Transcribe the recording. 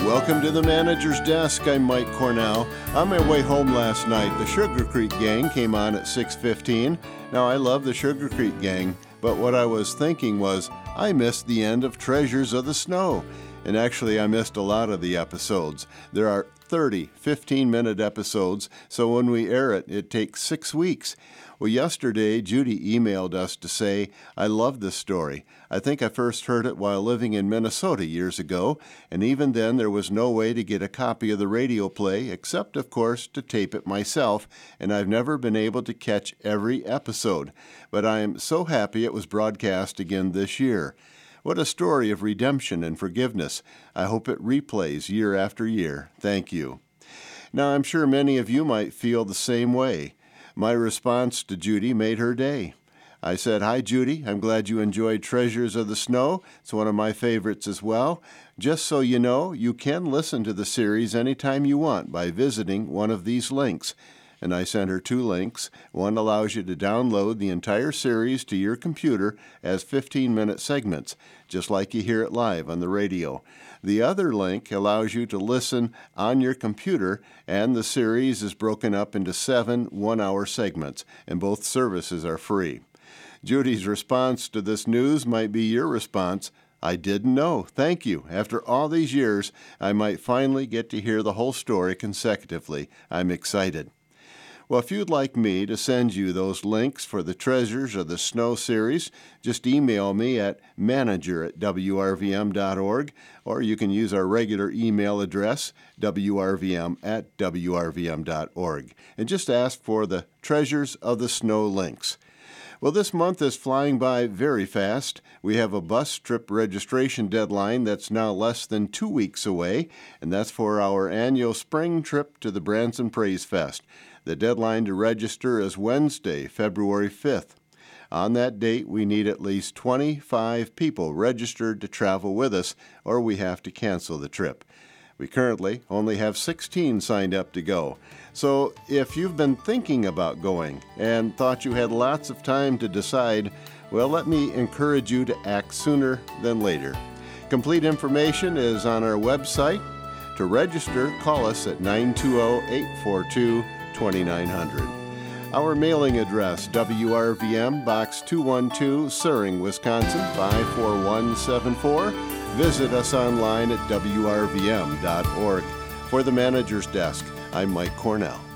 Welcome to the Manager's Desk. I'm Mike Cornell. On my way home last night, the Sugar Creek Gang came on at 6:15. Now, I love the Sugar Creek Gang, but what I was thinking was I missed the end of Treasures of the Snow. And actually, I missed a lot of the episodes. There are 30 15-minute episodes, so when we air it, it takes 6 weeks. Well, yesterday, Judy emailed us to say, I love this story. I think I first heard it while living in Minnesota years ago, and even then there was no way to get a copy of the radio play, except, of course, to tape it myself, and I've never been able to catch every episode. But I am so happy it was broadcast again this year. What a story of redemption and forgiveness. I hope it replays year after year. Thank you. Now, I'm sure many of you might feel the same way. My response to Judy made her day. I said, Hi, Judy. I'm glad you enjoyed Treasures of the Snow. It's one of my favorites as well. Just so you know, you can listen to the series anytime you want by visiting one of these links. And I sent her 2 links. One allows you to download the entire series to your computer as 15-minute segments, just like you hear it live on the radio. The other link allows you to listen on your computer, and the series is broken up into 7 one-hour segments, and both services are free. Judy's response to this news might be your response. I didn't know. Thank you. After all these years, I might finally get to hear the whole story consecutively. I'm excited. Well, if you'd like me to send you those links for the Treasures of the Snow series, just email me at manager@wrvm.org, or you can use our regular email address, wrvm@wrvm.org, and just ask for the Treasures of the Snow links. Well, this month is flying by very fast. We have a bus trip registration deadline that's now less than 2 weeks away, and that's for our annual spring trip to the Branson Praise Fest. The deadline to register is Wednesday, February 5th. On that date, we need at least 25 people registered to travel with us, or we have to cancel the trip. We currently only have 16 signed up to go. So if you've been thinking about going and thought you had lots of time to decide, well, let me encourage you to act sooner than later. Complete information is on our website. To register, call us at 920-842-2900. Our mailing address, WRVM, Box 212, Suring, Wisconsin, 54174. Visit us online at wrvm.org. For the Manager's Desk, I'm Mike Cornell.